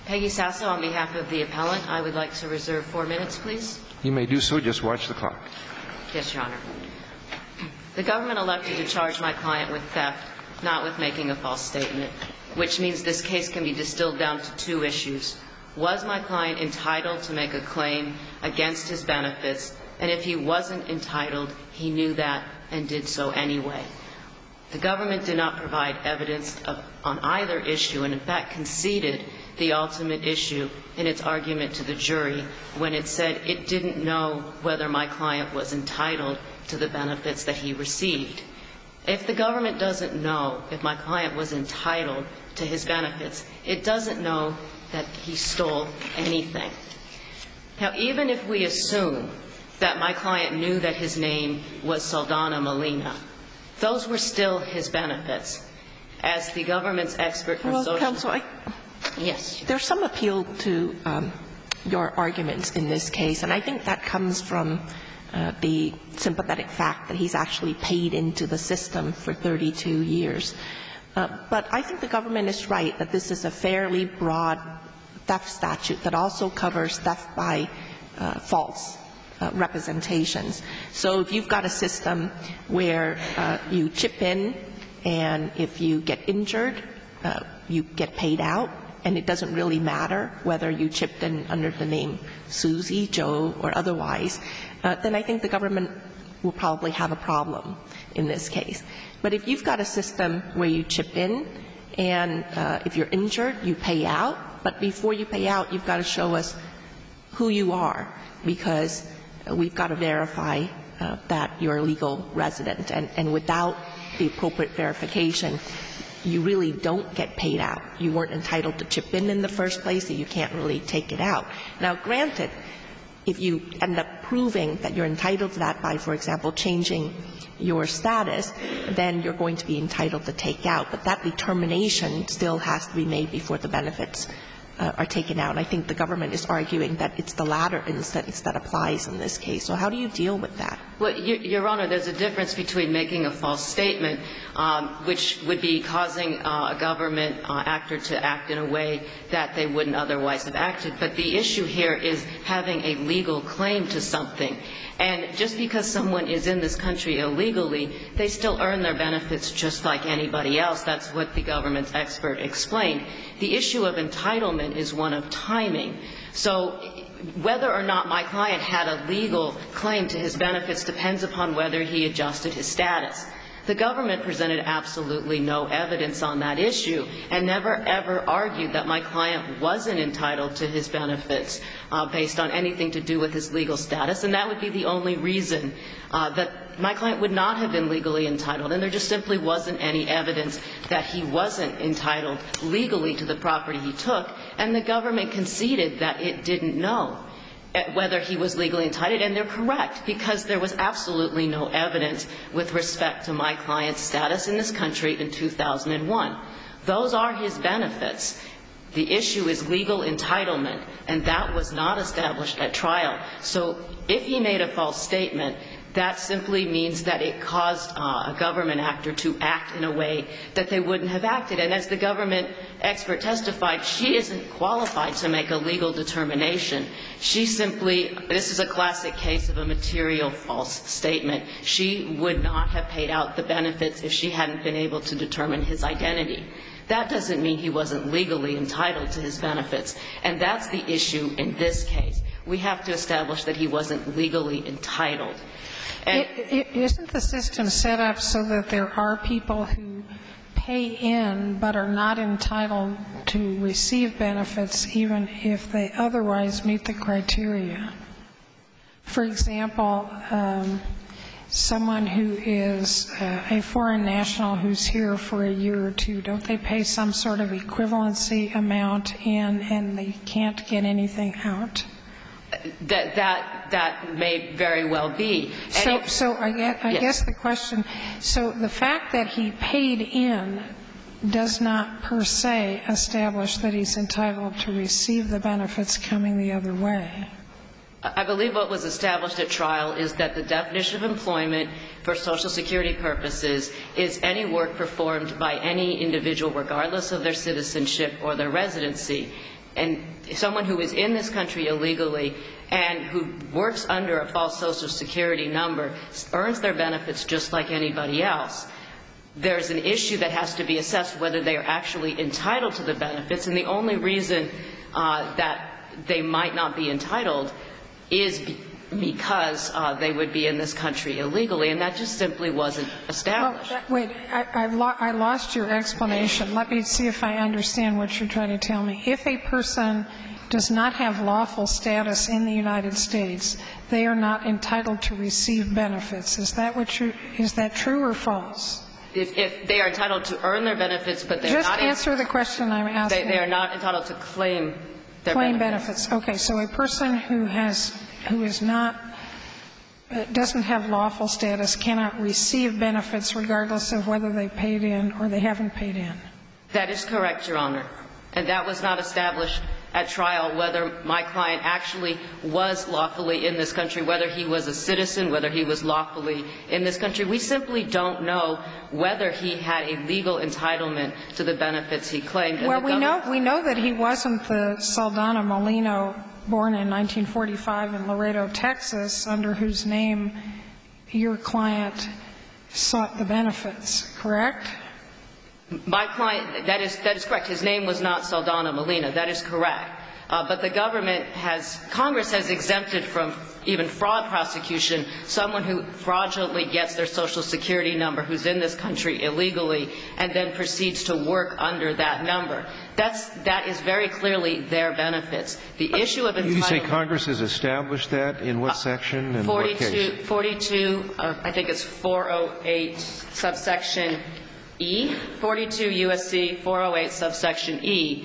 Peggy Sasso, on behalf of the appellant, I would like to reserve 4 minutes, please. You may do so. Just watch the clock. Yes, Your Honor. The government elected to charge my client with theft, not with making a false statement, which means this case can be distilled down to 2 issues. Was my client entitled to make a claim against his benefits? And if he wasn't entitled, he knew that and did so anyway. The government did not provide evidence on either issue and, in fact, conceded the ultimate issue in its argument to the jury when it said it didn't know whether my client was entitled to the benefits that he received. If the government doesn't know if my client was entitled to his benefits, it doesn't know that he stole anything. Now, even if we assume that my client knew that his name was Saldana Molina, those were still his benefits. As the government's expert for social... Counsel, Yes. There's some appeal to your arguments in this case, and I think that comes from the sympathetic fact that he's actually paid into the system for 32 years. But I think the government is right that this is a fairly broad theft statute that also covers theft by false representations. So if you've got a system where you chip in and if you get injured, you get paid out, and it doesn't really matter whether you chipped in under the name Susie, Joe, or otherwise, then I think the government will probably have a problem in this case. But if you've got a system where you chip in and if you're injured, you pay out, but before you pay out, you've got to show us who you are, because we've got to verify that you're a legal resident. And without the appropriate verification, you really don't get paid out. You weren't entitled to chip in the first place, so you can't really take it out. Now, granted, if you end up proving that you're entitled to that by, for example, changing your status, then you're going to be entitled to take out. But that determination still has to be made before the benefits are taken out. And I think the government is arguing that it's the latter instance that applies in this case. So how do you deal with that? Well, Your Honor, there's a difference between making a false statement, which would be causing a government actor to act in a way that they wouldn't otherwise have acted. But the issue here is having a legal claim to something. And just because someone is in this country illegally, they still earn their benefits just like anybody else. That's what the government's expert explained. The issue of entitlement is one of timing. So whether or not my client had a legal claim to his benefits depends upon whether he adjusted his status. The government presented absolutely no evidence on that issue and never, ever argued that my client wasn't entitled to his benefits based on anything to do with his legal status. And that would be the only reason that my client would not have been legally entitled. And there just simply wasn't any evidence that he wasn't entitled legally to the property he took. And the government conceded that it didn't know whether he was legally entitled, and they're correct, because there was absolutely no evidence with respect to my client's status in this country in 2001. Those are his benefits. The issue is legal entitlement, and that was not established at trial. So if he made a false statement, that simply means that it caused a government actor to act in a way that they wouldn't have acted. And as the government expert testified, she isn't qualified to make a legal determination. She simply, this is a classic case of a material false statement. She would not have paid out the benefits if she hadn't been able to determine his identity. That doesn't mean he wasn't legally entitled to his benefits. And that's the issue in this case. We have to establish that he wasn't legally entitled. Isn't the system set up so that there are people who pay in but are not entitled to receive benefits even if they otherwise meet the criteria? For example, someone who is a foreign national who's here for a year or two, don't they pay some sort of equivalency amount in and they can't get anything out? That may very well be. So I guess the question, so the fact that he paid in does not per se establish that he's entitled to receive the benefits coming the other way. I believe what was established at trial is that the definition of employment for Social Security purposes is any work performed by any individual regardless of their citizenship or their residency. and someone who is in this country illegally and who works under a false Social Security number earns their benefits just like anybody else. There's an issue that has to be assessed whether they are actually entitled to the benefits, and the only reason that they might not be entitled is because they would be in this country illegally, and that just simply wasn't established. Well, wait, I lost your explanation. Let me see if I understand what you're trying to tell me. If a person does not have lawful status in the United States, they are not entitled to receive benefits. Is that true or false? If they are entitled to earn their benefits, but they're just not answer the question I'm asking. They are not entitled to claim their benefits. Okay, so a person who is not doesn't have lawful status cannot receive benefits regardless of whether they paid in or they haven't paid in. That is correct, Your Honor. And that was not established at trial, whether my client actually was lawfully in this country, whether he was a citizen, whether he was lawfully in this country. We simply don't know whether he had a legal entitlement to the benefits he claimed. Well, we know that he wasn't the Saldana Molino born in 1945 in Laredo, Texas, under whose name your client sought the benefits, correct? My client, that is correct. His name was not Saldana Molina. That is correct. But the government Congress has exempted from even fraud prosecution someone who fraudulently gets their Social Security number, who's in this country illegally, and then proceeds to work under that number. That is very clearly their benefits. The issue of entitlement. You say Congress has established that in what section and what case? 42, I think it's 408 subsection E, 42 U.S.C. 408 subsection E.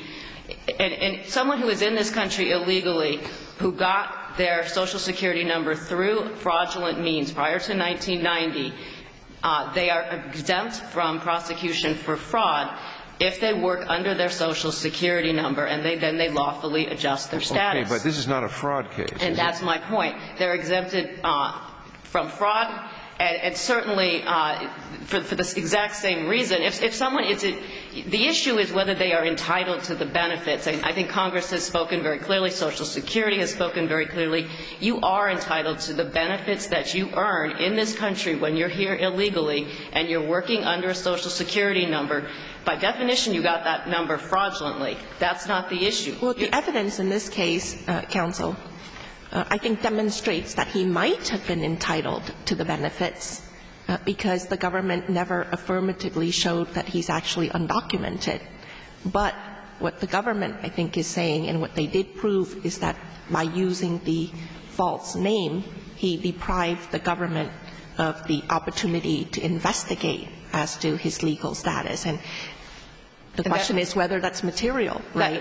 And someone who is in this country illegally, who got their Social Security number through fraudulent means prior to 1990, they are exempt from prosecution for fraud if they work under their Social Security number and then they lawfully adjust their status. Okay, but this is not a fraud case. And that's my point. They're exempted from fraud. And certainly, for this exact same reason, if someone is the issue is whether they are entitled to the benefits. And I think Congress has spoken very clearly. Social Security has spoken very clearly. You are entitled to the benefits that you earn in this country when you're here illegally and you're working under a Social Security number. By definition, you got that number fraudulently. That's not the issue. Well, the evidence in this case, counsel, I think demonstrates that he might have been entitled to the benefits because the government never affirmatively showed that he's actually undocumented. But what the government, I think, is saying and what they did prove is that by using the false name, he deprived the government of the opportunity to investigate as to his legal status. And the question is whether that's material, right?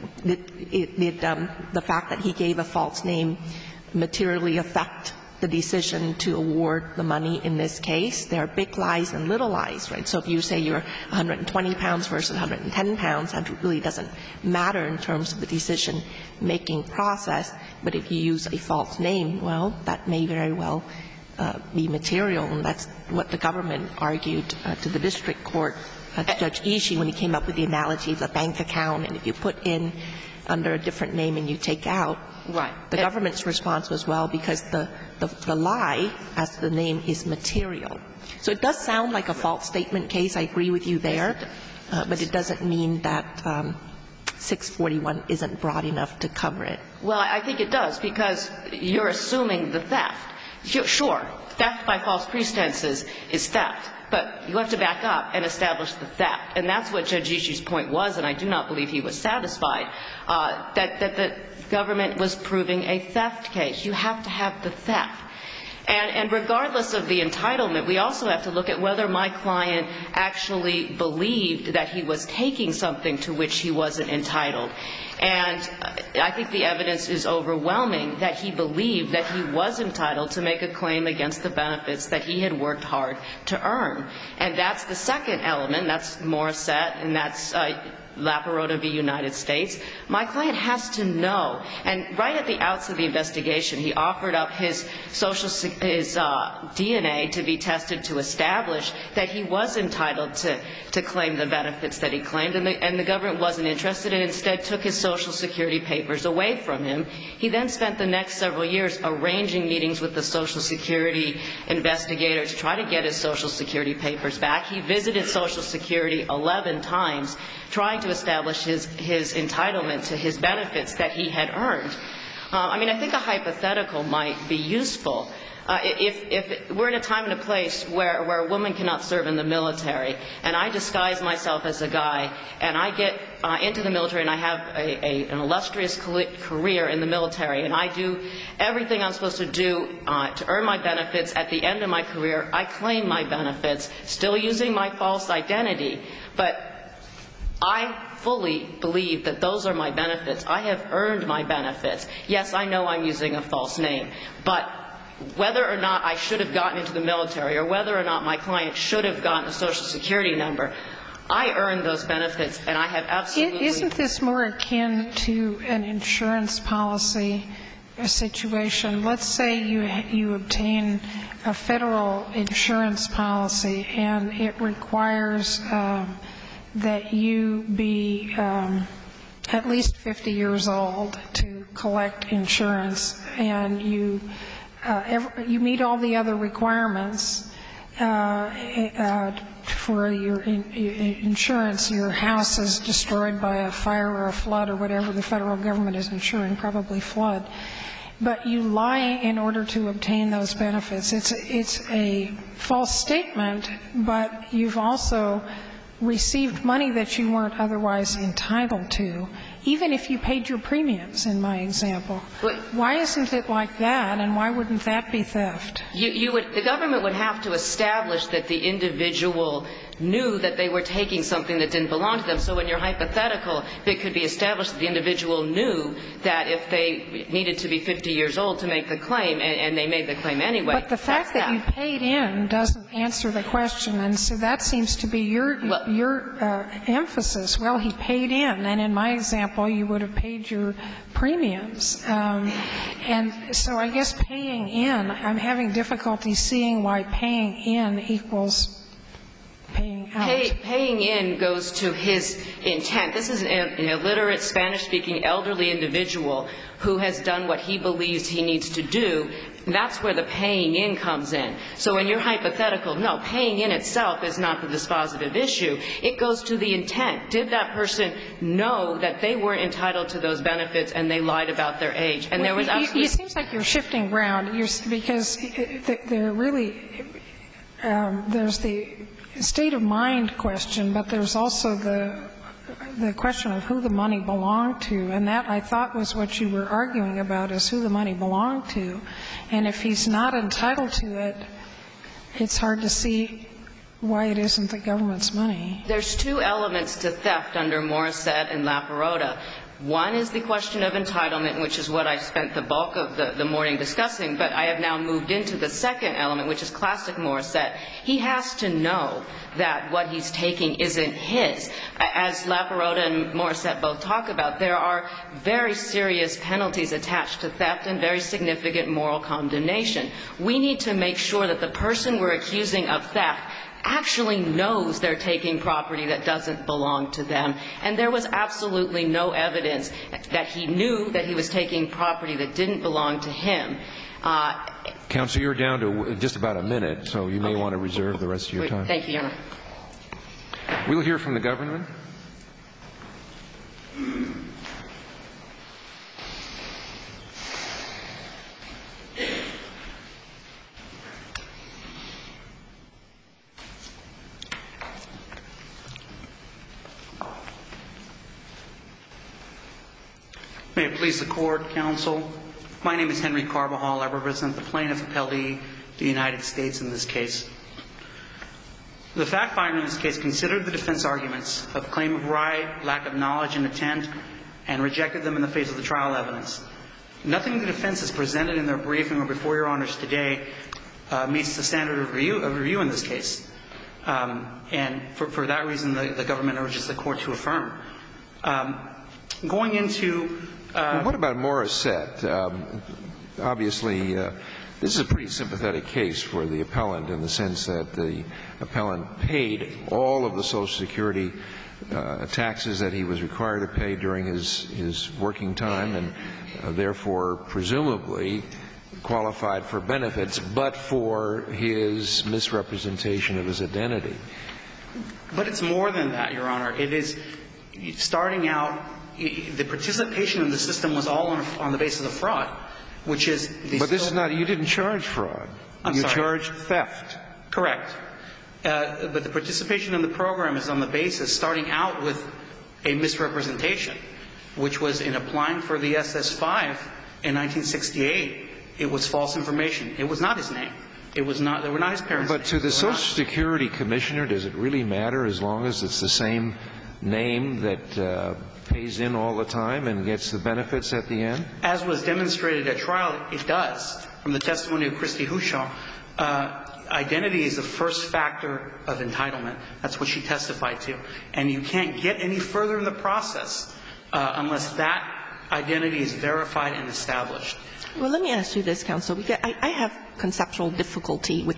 Did the fact that he gave a false name materially affect the decision to award the money in this case? There are big lies and little lies, right? So if you say you're 120 pounds versus 110 pounds, that really doesn't matter in terms of the decision-making process. But if you use a false name, well, that may very well be material, and that's what the government argued to the district court. Judge Ishii, when he came up with the analogy of the bank account, and if you put in under a different name and you take out, right. The government's response was, well, because the lie as to the name is material. So it does sound like a false statement case. I agree with you there. But it doesn't mean that 641 isn't broad enough to cover it. Well, I think it does, because you're assuming the theft. Sure, theft by false pretenses is theft. But you have to back up and establish the theft. And that's what Judge Ishii's point was, and I do not believe he was satisfied, that the government was proving a theft case. You have to have the theft. And regardless of the entitlement, we also have to look at whether my client actually believed that he was taking something to which he wasn't entitled. And I think the evidence is overwhelming that he believed that he was entitled to make a claim against the benefits that he had worked hard to earn. And that's the second element. That's Morissette, and that's Laparota v. United States, my client has to know. And right at the outset of the investigation, he offered up his DNA to be tested to establish that he was entitled to claim the benefits that he claimed, and the government wasn't interested and instead took his Social Security papers away from him. He then spent the next several years arranging meetings with the Social Security investigator to try to get his Social Security papers back. He visited Social Security 11 times trying to establish his entitlement to his benefits that he had earned. I mean, I think a hypothetical might be useful. If we're in a time and a place where a woman cannot serve in the military, and I disguise myself as a guy, and I get into the military and I have an illustrious career in the military, and I do everything I'm supposed to do to earn my benefits, at the end of my career, I claim my benefits, still using my false identity. But I fully believe that those are my benefits. I have earned my benefits. Yes, I know I'm using a false name, but whether or not I should have gotten into the military or whether or not my client should have gotten a Social Security number, I earned those benefits, and I have absolutely... Isn't this more akin to an insurance policy situation? Let's say you obtain a federal insurance policy, and it requires that you be at least 50 years old to collect insurance, and you meet all the other requirements for your insurance. Your house is destroyed by a fire or a flood or whatever the federal government is insuring, probably flood. But you lie in order to obtain those benefits. It's a false statement, but you've also received money that you weren't otherwise entitled to, even if you paid your premiums, in my example. Why isn't it like that, and why wouldn't that be theft? The government would have to establish that the individual knew that they were taking something that didn't belong to them. So in your hypothetical, it could be established that the individual knew that if they needed to be 50 years old to make the claim, and they made the claim anyway. But the fact that you paid in doesn't answer the question, and so that seems to be your emphasis. Well, he paid in, and in my example, you would have paid your premiums. And so I guess paying in, I'm having difficulty seeing why paying in equals paying out. Paying in goes to his intent. This is an illiterate, Spanish-speaking, elderly individual who has done what he believes he needs to do. That's where the paying in comes in. So in your hypothetical, no, paying in itself is not the dispositive issue. It goes to the intent. Did that person know that they were entitled to those benefits and they lied about their age? And there was absolutely... It seems like you're shifting ground, because there really, there's the state of mind question, but there's also the question of who the money belonged to, and that, I thought, was what you were arguing about, is who the money belonged to. And if he's not entitled to it, it's hard to see why it isn't the government's money. There's two elements to theft under Morissette and Laparota. One is the question of entitlement, which is what I spent the bulk of the morning discussing, but I have now moved into the second element, which is classic Morissette. He has to know that what he's taking isn't his. As Laparota and Morissette both talk about, there are very serious penalties attached to theft and very significant moral condemnation. We need to make sure that the person we're accusing of theft actually knows they're taking property that doesn't belong to them. And there was absolutely no evidence that he knew that he was taking property that didn't belong to him. Counsel, you're down to just about a minute, so you may want to reserve the rest of your time. Thank you, Your Honor. We'll hear from the government. May it please the Court, Counsel. My name is Henry Carbajal. I represent the plaintiff appellee, the United States, in this case. The fact finder in this case considered the defense arguments of claim of right, lack of knowledge and intent, and rejected them in the face of the trial evidence. Nothing the defense has presented in their briefing or before Your Honors today meets the standard of review in this case. And for that reason, the government urges the Court to affirm. Going into what about Morissette? Obviously, this is a pretty sympathetic case for the appellant in the sense that the appellant paid all of the Social Security taxes that he was required to pay during his working time and therefore presumably qualified for benefits, but for his misrepresentation of his identity. But it's more than that, Your Honor. It is starting out, the participation in the system was all on the basis of fraud, which is the But this is not, you didn't charge fraud. You charged theft. Correct. But the participation in the program is on the basis, starting out with a misrepresentation, which was in applying for the SS-5 in 1968, it was false information. It was not his name. It was not, they were not his parents' names. But to the Social Security Commissioner, does it really matter as long as it's the same name that pays in all the time and gets the benefits at the end? As was demonstrated at trial, it does. From the testimony of Christy Houchon, identity is the first factor of entitlement. That's what she testified to. And you can't get any further in the process unless that identity is verified and established. Well, let me ask you this, counsel. I have conceptual difficulty with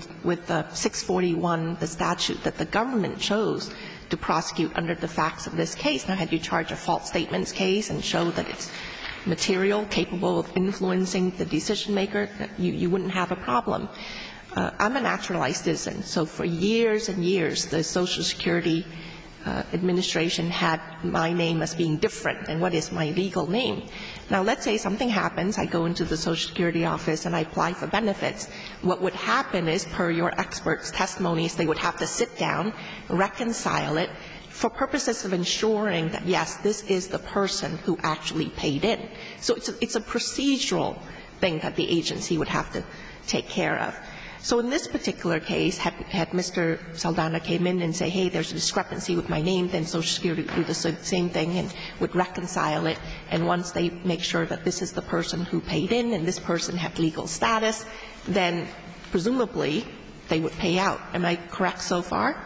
641, the statute that the government chose to prosecute under the facts of this case. Now, had you charged a false statements case and show that it's material, capable of influencing the decision maker, you wouldn't have a problem. I'm a naturalized citizen, so for years and years, the Social Security Administration had my name as being different than what is my legal name. Now, let's say something happens, I go into the Social Security office and I apply for benefits. What would happen is, per your experts' testimonies, they would have to sit down, reconcile it, for purposes of ensuring that, yes, this is the person who actually paid in. So it's a procedural thing that the agency would have to take care of. So in this particular case, had Mr. Saldana came in and say, hey, there's a discrepancy with my name, then Social Security would do the same thing and would reconcile it. And once they make sure that this is the person who paid in and this person had legal status, then presumably they would pay out. Am I correct so far?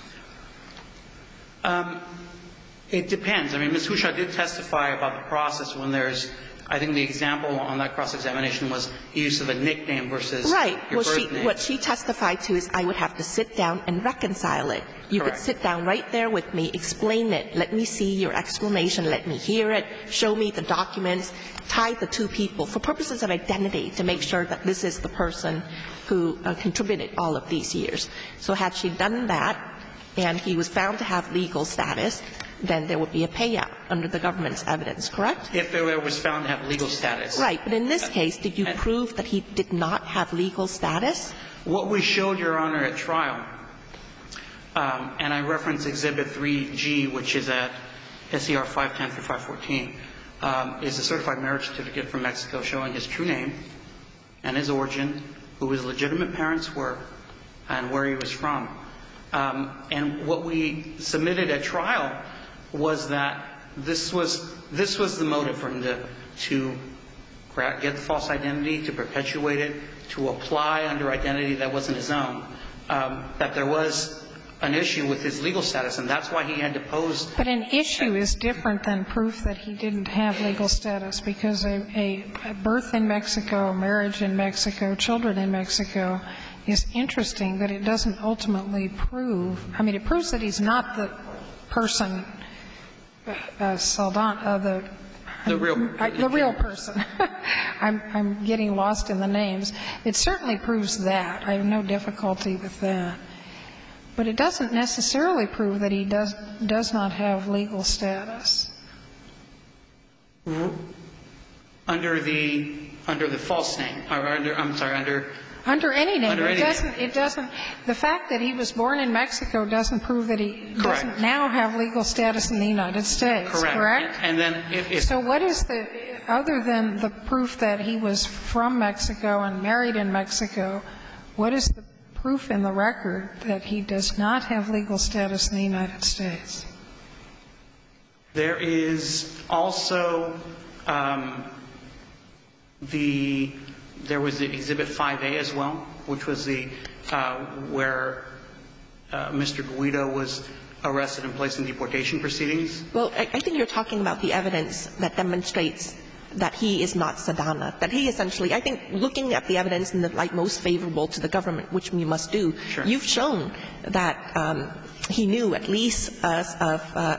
It depends. I mean, Ms. Houchon did testify about the process when there's, I think the example on that cross-examination was use of a nickname versus your birth name. What she testified to is I would have to sit down and reconcile it. You could sit down right there with me, explain it, let me see your explanation, let me hear it, show me the documents, tie the two people for purposes of identity to make sure that this is the person who contributed all of these years. So had she done that and he was found to have legal status, then there would be a payout under the government's evidence, correct? If there was found to have legal status. Right. But in this case, did you prove that he did not have legal status? What we showed, Your Honor, at trial, and I reference Exhibit 3G, which is at SCR 510 through 514, is a certified marriage certificate from Mexico showing his true name and his origin, who his legitimate parents were, and where he was from. And what we submitted at trial was that this was the motive for him to get the false identity, to perpetuate it, to apply under identity that wasn't his own, that there was an issue with his legal status, and that's why he had to pose. But an issue is different than proof that he didn't have legal status, because a birth in Mexico, marriage in Mexico, children in Mexico is interesting, that it doesn't ultimately prove. I mean, it proves that he's not the person, Saldana, the real person. I'm getting lost in the names. It certainly proves that. I have no difficulty with that. But it doesn't necessarily prove that he does not have legal status. Under the false name, or under any name. It doesn't. The fact that he was born in Mexico doesn't prove that he doesn't now have legal status in the United States. Correct? And then so what is the, other than the proof that he was from Mexico and married in Mexico, what is the proof in the record that he does not have legal status in the United States? There is also there was the Exhibit 5A as well, which was where Mr. Guido was arrested and placed in deportation proceedings. Well, I think you're talking about the evidence that demonstrates that he is not Sadhana, that he essentially, I think looking at the evidence in the light most favorable to the government, which we must do, Sure. You've shown that he knew at least as of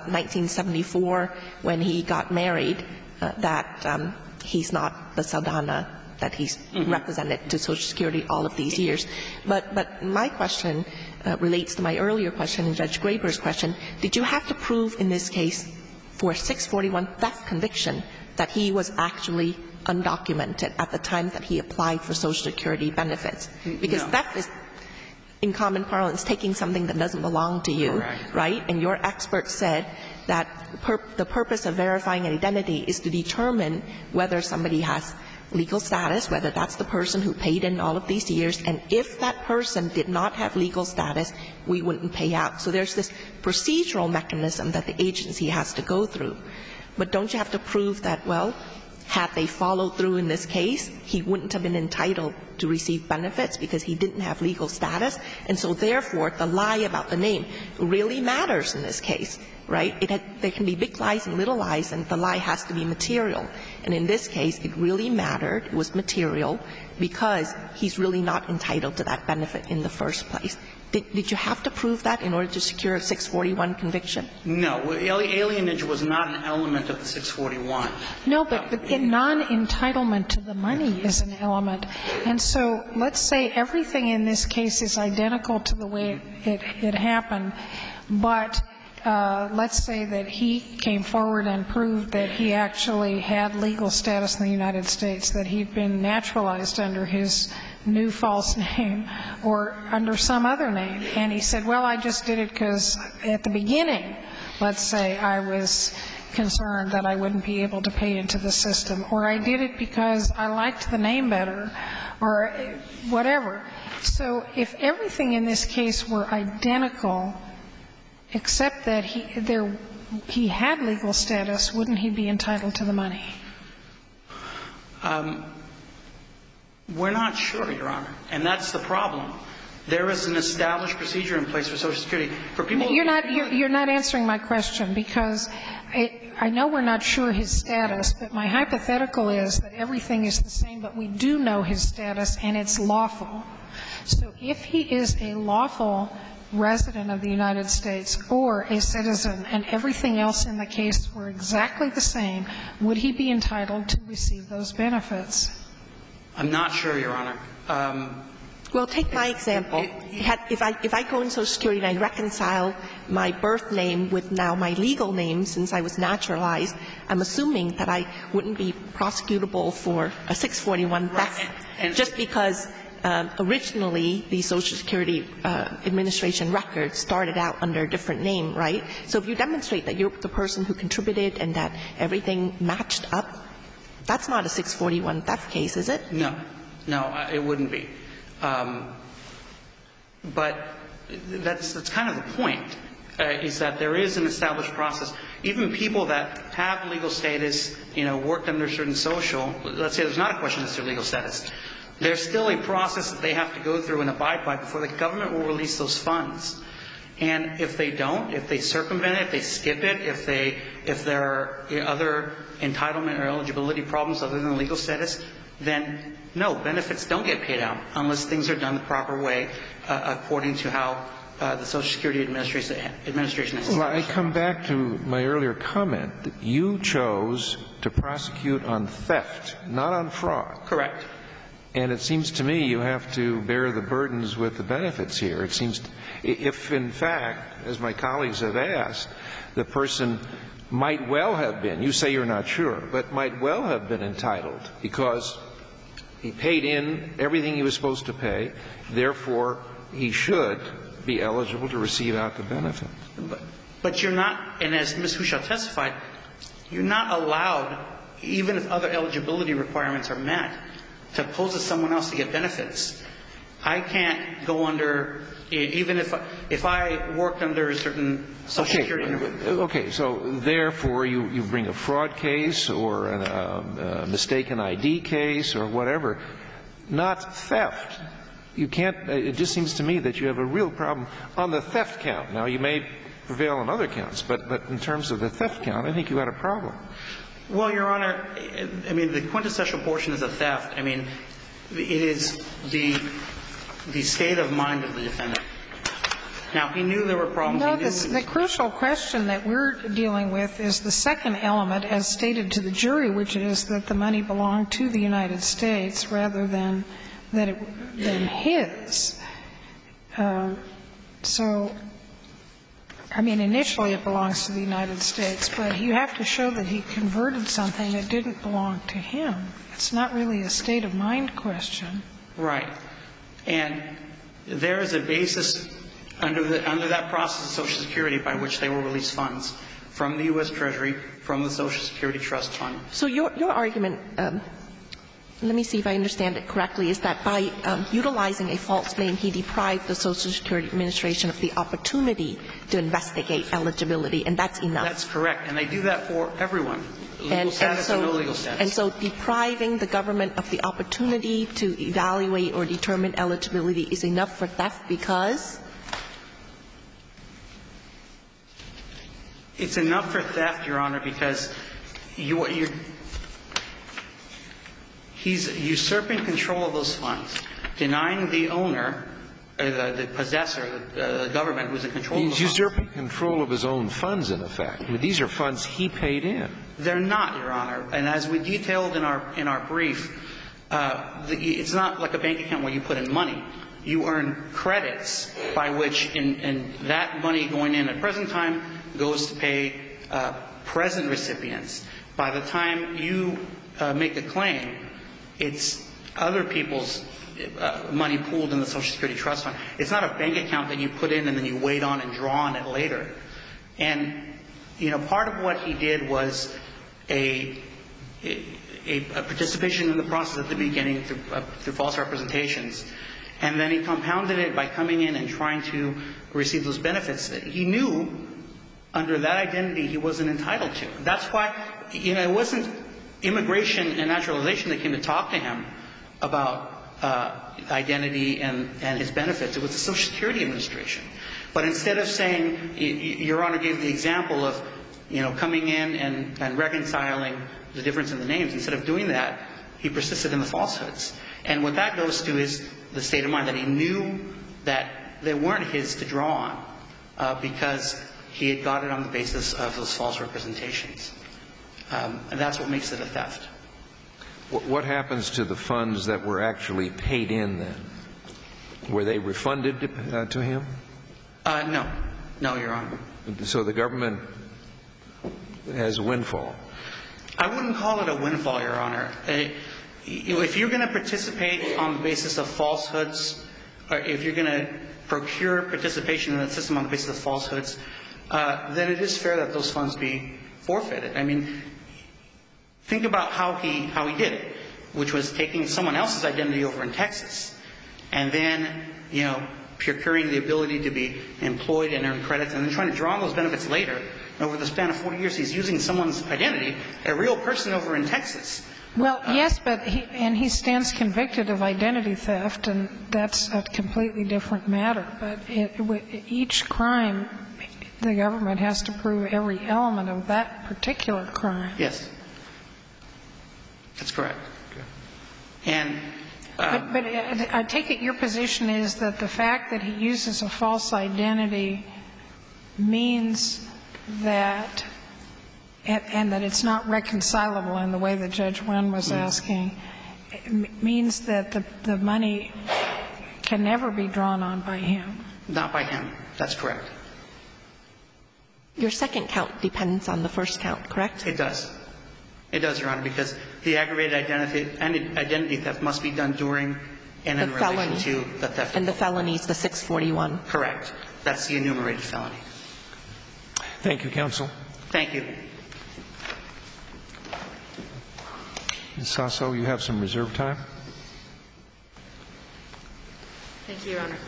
1974 when he got married that he's not the Sadhana that he's represented to Social Security all of these years. But my question relates to my earlier question and Judge Graber's question. Did you have to prove in this case for 641 theft conviction that he was actually undocumented at the time that he applied for Social Security benefits? Because theft is, in common parlance, taking something that doesn't belong to you, Correct. right? And your expert said that the purpose of verifying an identity is to determine whether somebody has legal status, whether that's the person who paid in all of these years, and if that person did not have legal status, we wouldn't pay out. So there's this procedural mechanism that the agency has to go through. But don't you have to prove that, well, had they followed through in this case, he wouldn't have been entitled to receive benefits because he didn't have legal status? And so therefore, the lie about the name really matters in this case, right? There can be big lies and little lies, and the lie has to be material. And in this case, it really mattered. It was material because he's really not entitled to that benefit in the first place. Did you have to prove that in order to secure a 641 conviction? No. Alienage was not an element of the 641. No, but the non-entitlement to the money is an element. And so let's say everything in this case is identical to the way it happened, but let's say that he came forward and proved that he actually had legal status in the United States, that he'd been naturalized under his new false name or under some other name. And he said, well, I just did it because at the beginning, let's say, I was concerned that I wouldn't be able to pay into the system, or I did it because I liked the name better, or whatever. So if everything in this case were identical, except that he had legal status, wouldn't he be entitled to the money? We're not sure, Your Honor, and that's the problem. There is an established procedure in place for Social Security. For people You're not answering my question, because I know we're not sure his status, but my hypothetical is that everything is the same, but we do know his status and it's lawful. So if he is a lawful resident of the United States or a citizen and everything else in the case were exactly the same, would he be entitled to receive those benefits? I'm not sure, Your Honor. Well, take my example. If I go in Social Security and I reconcile my birth name with now my legal name since I was naturalized, I'm assuming that I wouldn't be prosecutable for a 641 theft just because originally the Social Security Administration records started out under a different name, right? So if you demonstrate that you're the person who contributed and that everything matched up, that's not a 641 theft case, is it? No. No, it wouldn't be. But that's kind of the point, is that there is an established process. Even people that have legal status, worked under certain social, let's say there's not a question as to legal status, there's still a process that they have to go through and abide by before the government will release those funds. And if they don't, if they circumvent it, if they skip it, if there are other entitlement or eligibility problems other than legal status, then no, benefits don't get paid out unless things are done the proper way according to how the Social Security Administration has. Well, I come back to my earlier comment that you chose to prosecute on theft, not on fraud. Correct. And it seems to me you have to bear the burdens with the benefits here. It seems if, in fact, as my colleagues have asked, the person might well have been, you say you're not sure, but might well have been entitled because he paid in everything he was supposed to pay, therefore he should be eligible to receive out the benefit. But you're not, and as Ms. Hushaw testified, you're not allowed, even if other eligibility requirements are met, to pose as someone else to get benefits. I can't go under, even if I worked under a certain Social Security. Okay, so therefore you bring a fraud case or a mistaken ID case or whatever, not theft. You can't, it just seems to me that you have a real problem on the theft count. Now, you may prevail on other counts. But in terms of the theft count, I think you had a problem. Well, Your Honor, I mean, the quintessential portion is a theft. I mean, it is the state of mind of the defendant. Now, he knew there were problems. No, the crucial question that we're dealing with is the second element as stated to the jury, which is that the money belonged to the United States rather than his. So, I mean, initially it belongs to the United States, but you have to show that he converted something that didn't belong to him. It's not really a state of mind question. Right. And there is a basis under that process of Social Security by which they will release funds from the U.S. Treasury, from the Social Security Trust Fund. So your argument, let me see if I understand it correctly, is that by utilizing a false name, he deprived the Social Security Administration of the opportunity to investigate eligibility, and that's enough. That's correct. And they do that for everyone, legal status and no legal status. And so depriving the government of the opportunity to evaluate or determine eligibility is enough for theft because? It's enough for theft, Your Honor, because he's usurping control of those funds, denying the owner, the possessor, the government who's in control of the funds. He's usurping control of his own funds, in effect. I mean, these are funds he paid in. They're not, Your Honor. And as we detailed in our brief, it's not like a bank account where you put in money. You earn credits by which, in that money going in at present time, goes to pay present recipients. By the time you make a claim, it's other people's money pooled in the Social Security Trust Fund. It's not a bank account that you put in and then you wait on and draw on it later. And, you know, part of what he did was a participation in the process at the beginning through false representations. And then he compounded it by coming in and trying to receive those benefits that he knew under that identity he wasn't entitled to. That's why, you know, it wasn't immigration and naturalization that came to talk to him about identity and his benefits. It was the Social Security Administration. But instead of saying, Your Honor gave the example of, you know, coming in and reconciling the difference in the names, instead of doing that, he persisted in the falsehoods. And what that goes to is the state of mind, that he knew that they weren't his to draw on because he had got it on the basis of those false representations. And that's what makes it a theft. What happens to the funds that were actually paid in then? Were they refunded to him? No. No, Your Honor. So the government has a windfall. I wouldn't call it a windfall, Your Honor. If you're going to participate on the basis of falsehoods, or if you're going to procure participation in the system on the basis of falsehoods, then it is fair that those funds be forfeited. I mean, think about how he did it, which was taking someone else's identity over in Texas, and then, you know, procuring the ability to be employed and earn credits, and then trying to draw on those benefits later. And over the span of 40 years, he's using someone's identity, a real person over in Texas. Well, yes, but he stands convicted of identity theft, and that's a completely different matter. But each crime, the government has to prove every element of that particular crime. Yes. That's correct. Okay. And but I take it your position is that the fact that he uses a false identity means that, and that it's not reconcilable in the way that Judge Wynn was asking, means that the money can never be drawn on by him. Not by him. That's correct. Your second count depends on the first count, correct? It does. It does, Your Honor, because the aggravated identity theft must be done during and in relation to the theft. And the felony is the 641. Correct. That's the enumerated felony. Thank you, counsel. Thank you. Ms. Sasso, you have some reserve time. Thank you, Your Honor.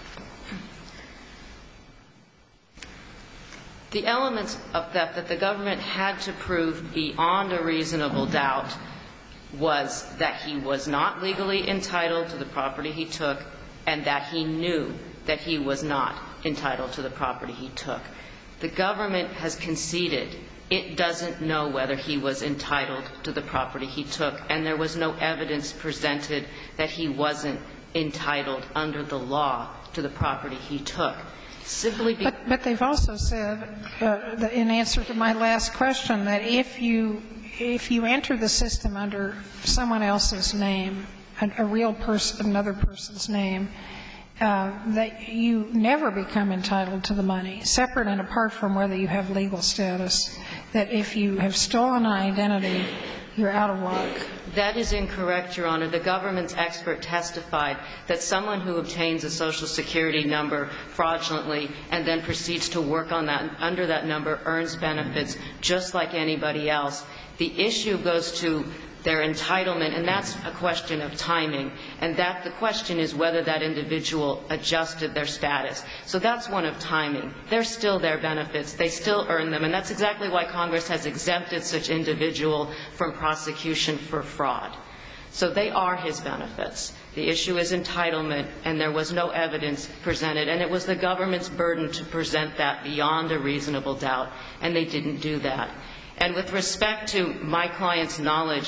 The elements of theft that the government had to prove beyond a reasonable doubt was that he was not legally entitled to the property he took and that he knew that he was not entitled to the property he took. The government has conceded it doesn't know whether he was entitled to the property he took, and there was no evidence presented that he wasn't entitled under the law to the property he took. But they've also said, in answer to my last question, that if you enter the system under someone else's name, a real person, another person's name, that you never become entitled to the money, separate and apart from whether you have legal status, that if you have stolen an identity, you're out of luck. That is incorrect, Your Honor. The government's expert testified that someone who obtains a Social Security number fraudulently and then proceeds to work on that, under that number, earns benefits just like anybody else. The issue goes to their entitlement, and that's a question of timing, and that the question is whether that individual adjusted their status. So that's one of timing. They're still their benefits. They still earn them, and that's exactly why Congress has exempted such individual from prosecution for fraud. So they are his benefits. The issue is entitlement, and there was no evidence presented, and it was the government's burden to present that beyond a reasonable doubt, and they didn't do that. And with respect to my client's knowledge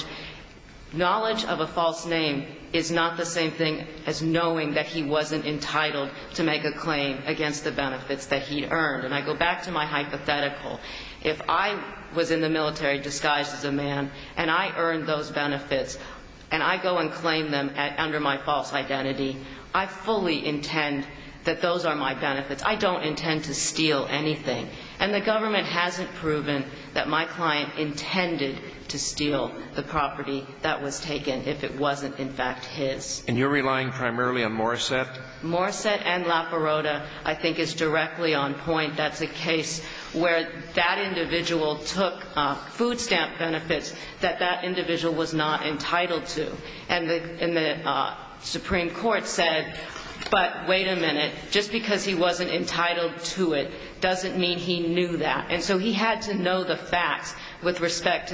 of a false name is not the same thing as knowing that he wasn't entitled to make a claim against the benefits that he'd earned. And I go back to my hypothetical. If I was in the military disguised as a man and I earned those benefits and I go and claim them under my false identity, I fully intend that those are my benefits. I don't intend to steal anything. And the government hasn't proven that my client intended to steal the property that was taken if it wasn't, in fact, his. And you're relying primarily on Morissette? Morissette and La Parota, I think, is directly on point. That's a case where that individual took food stamp benefits that that individual was not entitled to. And the Supreme Court said, but wait a minute, just because he wasn't entitled to it doesn't mean he knew that. And so he had to know the facts with respect to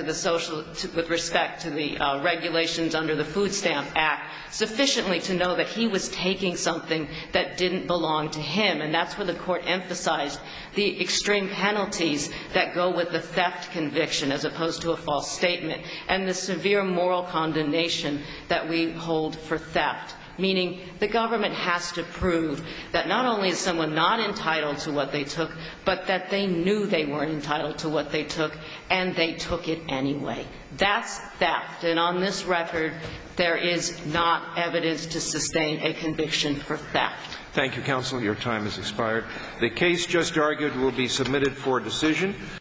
the regulations under the Food Stamp Act sufficiently to know that he was taking something that didn't belong to him. And that's where the Court emphasized the extreme penalties that go with the theft conviction as opposed to a false statement, and the severe moral condemnation that we hold for theft. Meaning the government has to prove that not only is someone not entitled to what they took, but that they knew they weren't entitled to what they took, and they took it anyway. That's theft. And on this record, there is not evidence to sustain a conviction for theft. Thank you, counsel. Your time has expired. The case just argued will be submitted for decision.